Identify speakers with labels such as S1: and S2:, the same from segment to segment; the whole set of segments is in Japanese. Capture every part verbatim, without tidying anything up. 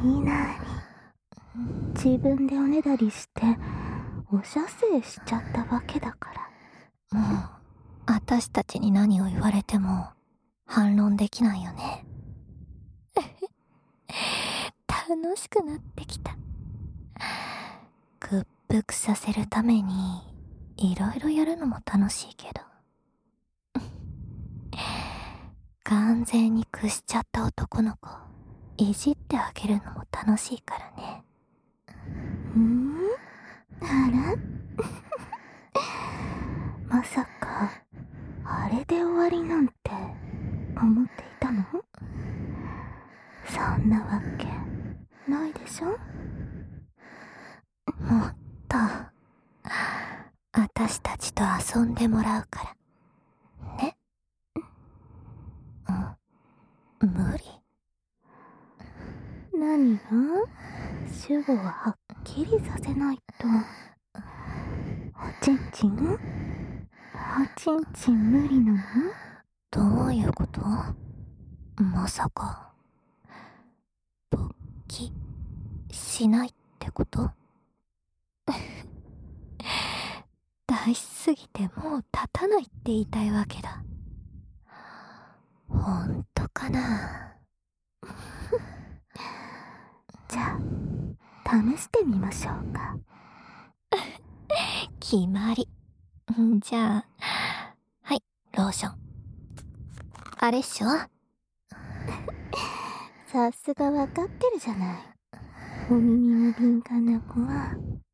S1: いなに。自分でおねだりしてお射精しちゃったわけだから。
S2: もう私たちに何を言われても反論できないよね。楽しくなってきた。屈服させるためにいろいろやるのも楽しいけど、完全に屈しちゃった男の子いじってあげるのも楽しいからね。
S1: ん？あら？まさかあれで終わりなんて思っていたの？そんなわけないでしょ？
S2: もっと私たちと遊んでもらうからね。うん、無理。
S1: 何が？主語ははっきりさせないと。おちんちん？おちんちん無理なの？
S2: どういうこと？まさか勃起しないってこと？大しすぎてもう立たないって言いたいわけだ。ほんとかな？
S1: じゃあ試してみましょうか。
S2: 決まり。じゃあ、はい、ローション。あれっしょ？
S1: さすがわかってるじゃない。お耳の敏感な子は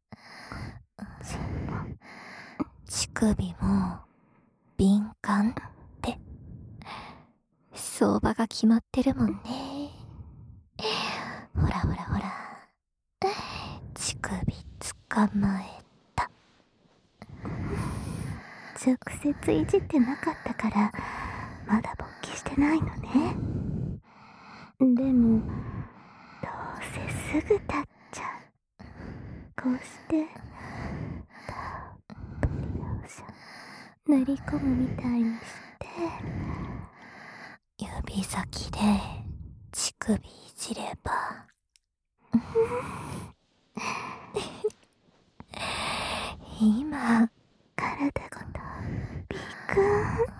S2: 乳首も敏感って相場が決まってるもんね。ほらほらほら、乳首捕まえた。
S1: 直接いじってなかったからまだ勃起してないのね。でもどうせすぐ立っちゃう。こうしてたっぷりローション塗り込むみたいにして
S2: 指先で乳首いじれば今
S1: 体ごとビクーンって。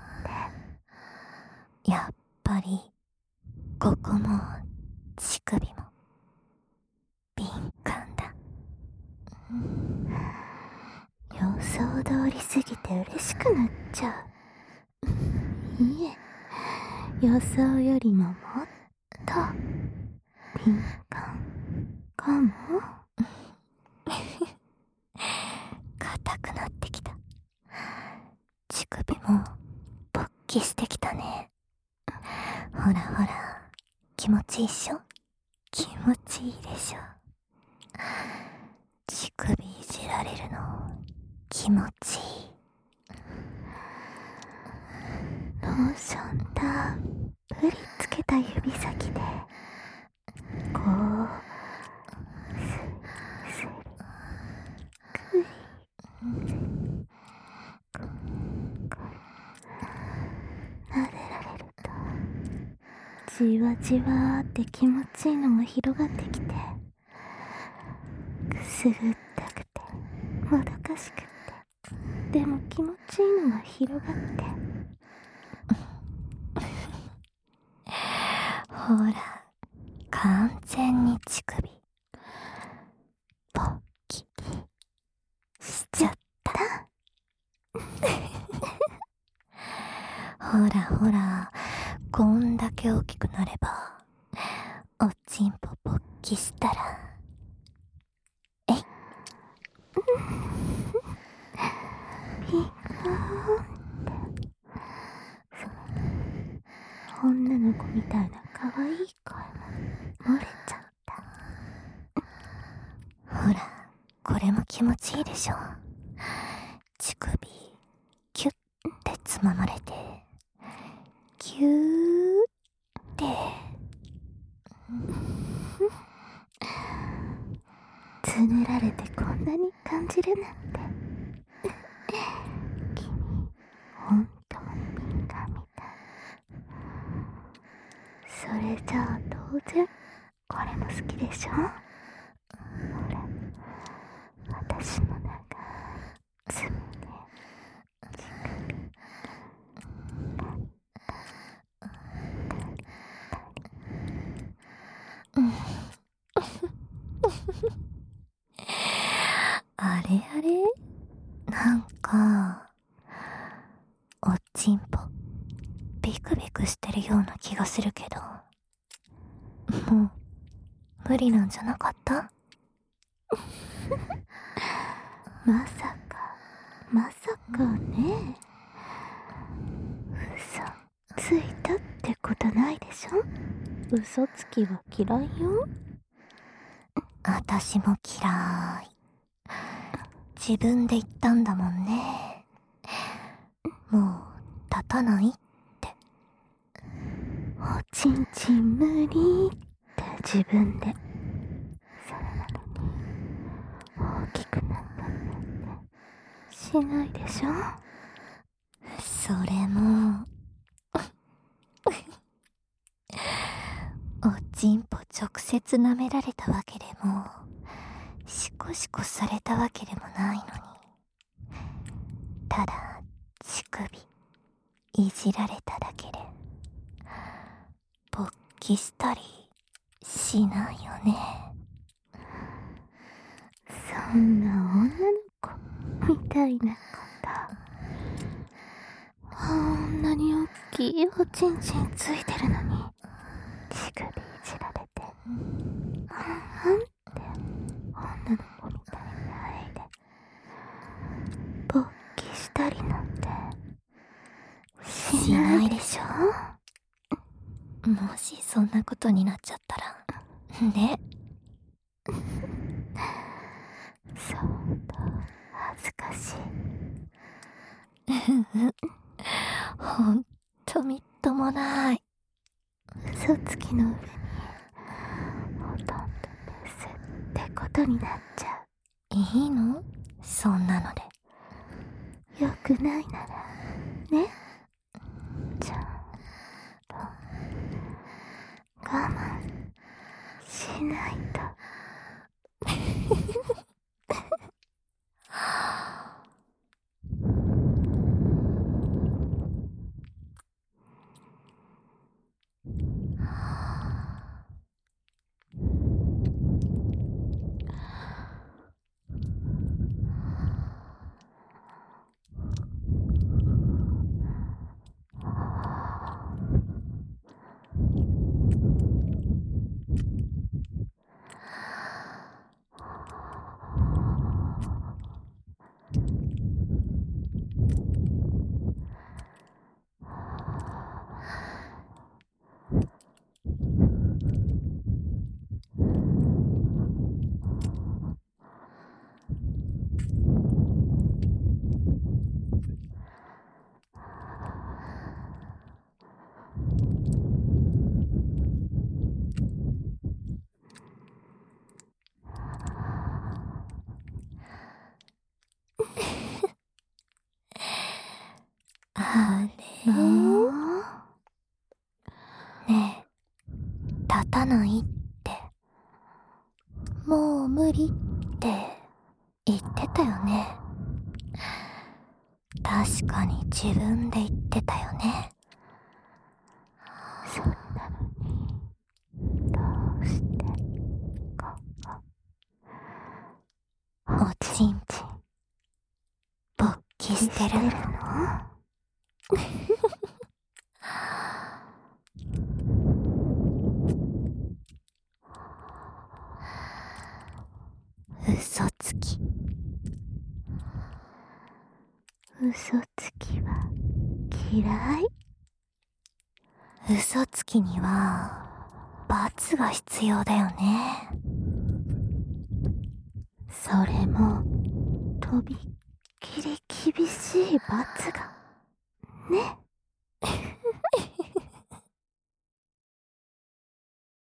S2: やっぱりここも乳首も敏感だ。
S1: 予想通りすぎて嬉しくなっちゃう。いえ、予想よりももっと敏感かも。
S2: 硬くなってきた。乳首も勃起してきたね。ほらほら、気持ちいいっしょ？気持ちいいでしょ？乳首いじられるの気持ちいい。
S1: ローションたっぷりつけた指先でこうスリスリクリコリコリ撫でられるとじわじわーって気持ちいいのが広がってきて、くすぐったくてもどかしくて、でも気持ちいいのが広がって
S2: ほら、完全に乳首勃起しちゃった。ほらほら、こんだけ大きくなればおちんぽ勃起したらえい
S1: ピンクーンって女の子みたいな可愛い声も漏れちゃった。
S2: ほら、これも気持ちいいでしょ？乳首キュッてつままれてキューって
S1: つねられてこんなに感じるなんて。君本当に敏感みたい。それじゃあ当然これも好きでしょ。ほら、私の長い爪で乳首
S2: あれあれ、なんかおっちんぽビクビクしてるような気がするけど、もう無理なんじゃなかった？
S1: まさかまさかね。嘘ついたってことないでしょ。嘘つきは嫌いよ。
S2: あたしも嫌い。自分で言ったんだもんね。もう立たないって。
S1: おちんちん無理って自分で。それなのに大きくなったってしないでしょ。
S2: それもおちんぽ直接舐められたわけでもシコシコされたわけでもないのに、ただ乳首いじられただけで勃起したりしないよね。
S1: そんな女の子みたいなこと。あんなに大きいおちんちんついてるのに乳首いじられて、あんあんって女の子みたいな愛で勃起したりなんてしないでしょ。
S2: もしそんなことになっちゃったらね。
S1: そうと恥ずかしい。
S2: ほんとみっともない。
S1: 嘘つきの上にほとんどメスってことになっちゃ
S2: いいの？そんなので。
S1: う。よくないならね。ちゃんと我慢しないと。
S2: あれ？ねえ、立たないって、もう無理って言ってたよね。確かに自分で言ってたよね。
S1: それなのにどうしてここ
S2: おちんちん勃起してるの？嘘つき。
S1: 嘘つきは嫌い。
S2: 嘘つきには罰が必要だよね。
S1: それもとびっきり厳しい罰がね。